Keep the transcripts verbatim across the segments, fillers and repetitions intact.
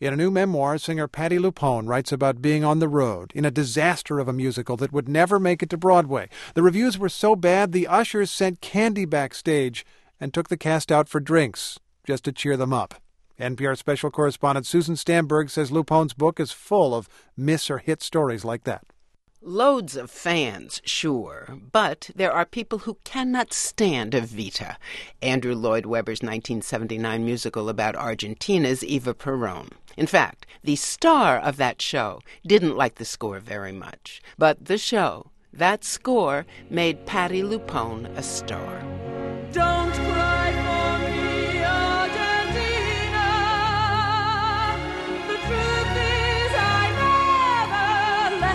In a new memoir, singer Patti LuPone writes about being on the road in a disaster of a musical that would never make it to Broadway. The reviews were so bad, the ushers sent candy backstage and took the cast out for drinks just to cheer them up. N P R special correspondent Susan Stamberg says LuPone's book is full of miss or hit stories like that. Loads of fans, sure, but there are people who cannot stand Evita, Andrew Lloyd Webber's nineteen seventy-nine musical about Argentina's Eva Perón. In fact, the star of that show didn't like the score very much, but the show, that score, made Patti LuPone a star. Don't cry for me, Argentina. The truth is I never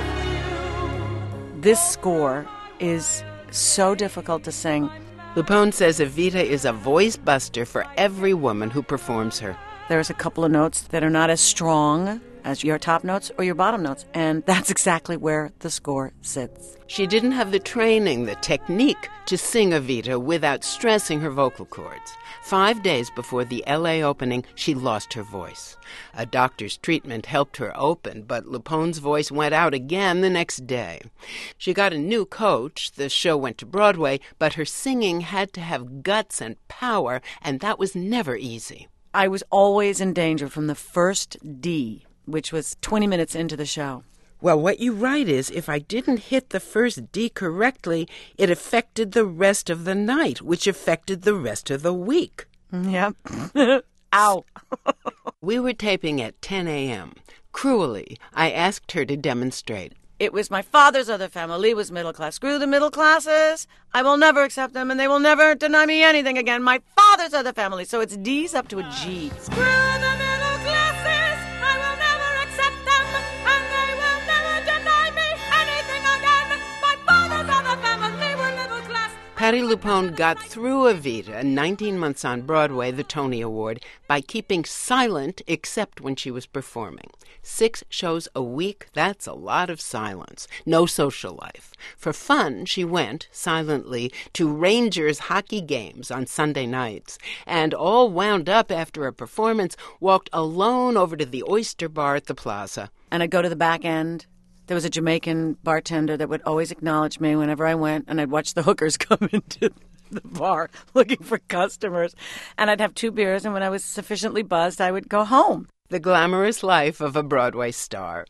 left you. This score is so difficult to sing. LuPone says Evita is a voice buster for every woman who performs her. There's a couple of notes that are not as strong as your top notes or your bottom notes, and that's exactly where the score sits. She didn't have the training, the technique to sing Evita without stressing her vocal cords. Five days before the L A opening, she lost her voice. A doctor's treatment helped her open, but LuPone's voice went out again the next day. She got a new coach, the show went to Broadway, but her singing had to have guts and power, and that was never easy. I was always in danger from the first D, which was twenty minutes into the show. Well, what you write is, if I didn't hit the first D correctly, it affected the rest of the night, which affected the rest of the week. Yep. Ow. We were taping at ten a.m. Cruelly, I asked her to demonstrate. It was my father's other family was middle class. Screw the middle classes. I will never accept them, and they will never deny me anything again. My father's other family. So it's D's up to a G. Screw the middle classes. I will never accept them, and they will never deny me anything again. My father's other family were middle class. Patti LuPone got through Evita, nineteen months on Broadway, the Tony Award, by keeping silent except when she was performing. Six shows a week, that's a lot of silence. No social life. For fun, she went, silently, to Rangers hockey games on Sunday nights, and all wound up after a performance, walked alone over to the Oyster Bar at the Plaza. And I'd go to the back end. There was a Jamaican bartender that would always acknowledge me whenever I went, and I'd watch the hookers come into the bar looking for customers. And I'd have two beers, and when I was sufficiently buzzed, I would go home. The glamorous life of a Broadway star.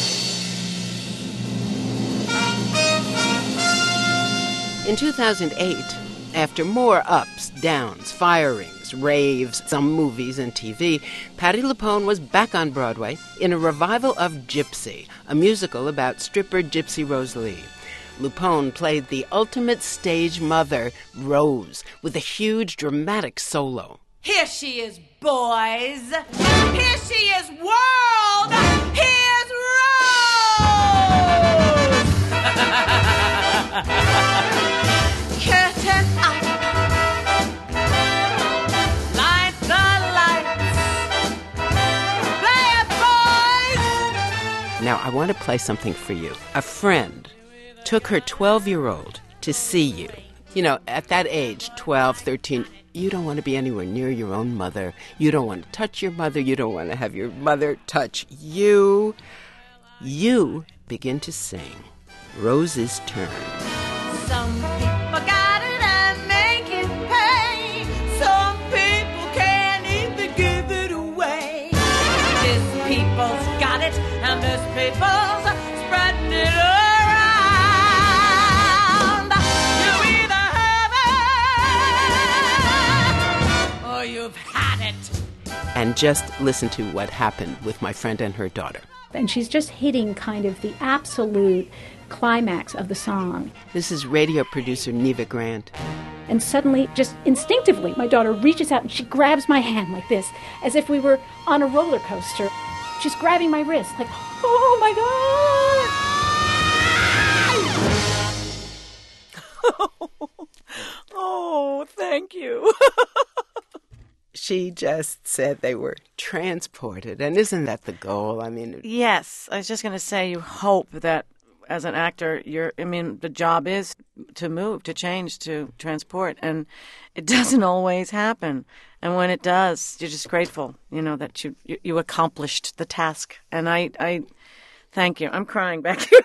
In two thousand eight, after more ups, downs, firings, raves, some movies and T V, Patti LuPone was back on Broadway in a revival of Gypsy, a musical about stripper Gypsy Rose Lee. LuPone played the ultimate stage mother, Rose, with a huge dramatic solo. Here she is, boys. Here she is, world. Here's Rose. Curtain up. Light the lights. Play it, boys. Now, I want to play something for you. A friend took her twelve-year-old to see you. You know, at that age, twelve, thirteen, you don't want to be anywhere near your own mother. You don't want to touch your mother. You don't want to have your mother touch you. You begin to sing Rose's Turn. Some people got it and make it pay. Some people can't even give it away. This people's got it and this people's spreading it around. You either have it or you've had it. And just listen to what happened with my friend and her daughter. And she's just hitting kind of the absolute climax of the song. This is radio producer Neva Grant. And suddenly, just instinctively, my daughter reaches out and she grabs my hand like this, as if we were on a roller coaster. She's grabbing my wrist, like, oh my God! Oh, thank you. She just said they were transported. And isn't that the goal? I mean, Yes, I was just going to say, you hope that as an actor, you're, I mean, the job is to move, to change, to transport. And it doesn't always happen. And when it does, you're just grateful, you know, that you you, you accomplished the task. And I, I thank you. I'm crying back here.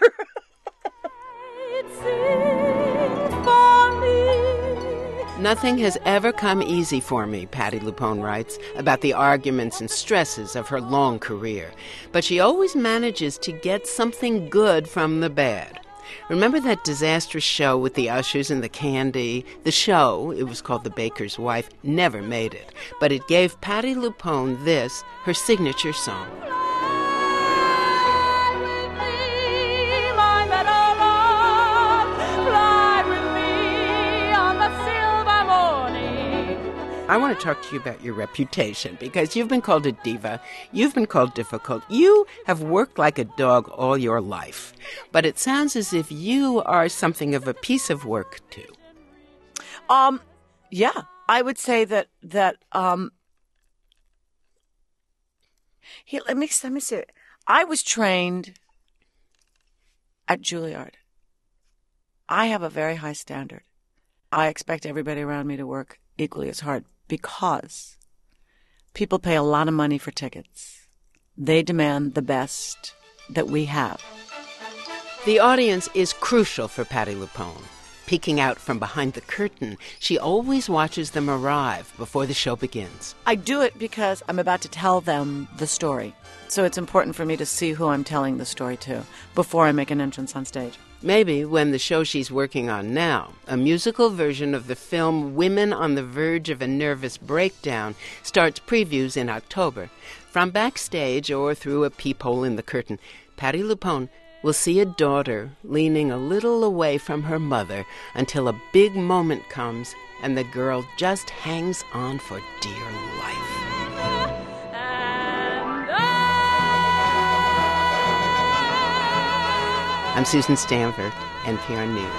Nothing has ever come easy for me, Patti LuPone writes, about the arguments and stresses of her long career. But she always manages to get something good from the bad. Remember that disastrous show with the ushers and the candy? The show, it was called The Baker's Wife, never made it. But it gave Patti LuPone this, her signature song. I want to talk to you about your reputation, because you've been called a diva, you've been called difficult, you have worked like a dog all your life. But it sounds as if you are something of a piece of work, too. Um, yeah, I would say that, that, um, here, let me, let me see it. I was trained at Juilliard. I have a very high standard. I expect everybody around me to work equally as hard, because people pay a lot of money for tickets. They demand the best that we have. The audience is crucial for Patti LuPone. Peeking out from behind the curtain, she always watches them arrive before the show begins. I do it because I'm about to tell them the story. So it's important for me to see who I'm telling the story to before I make an entrance on stage. Maybe when the show she's working on now, a musical version of the film Women on the Verge of a Nervous Breakdown, starts previews in October. From backstage or through a peephole in the curtain, Patti LuPone will see a daughter leaning a little away from her mother until a big moment comes and the girl just hangs on for dear life. I'm Susan Stanford, N P R News.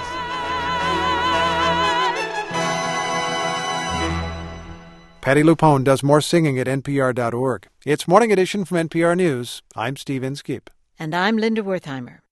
Patti LuPone does more singing at N P R dot org. It's Morning Edition from N P R News. I'm Steve Inskeep. And I'm Linda Wertheimer.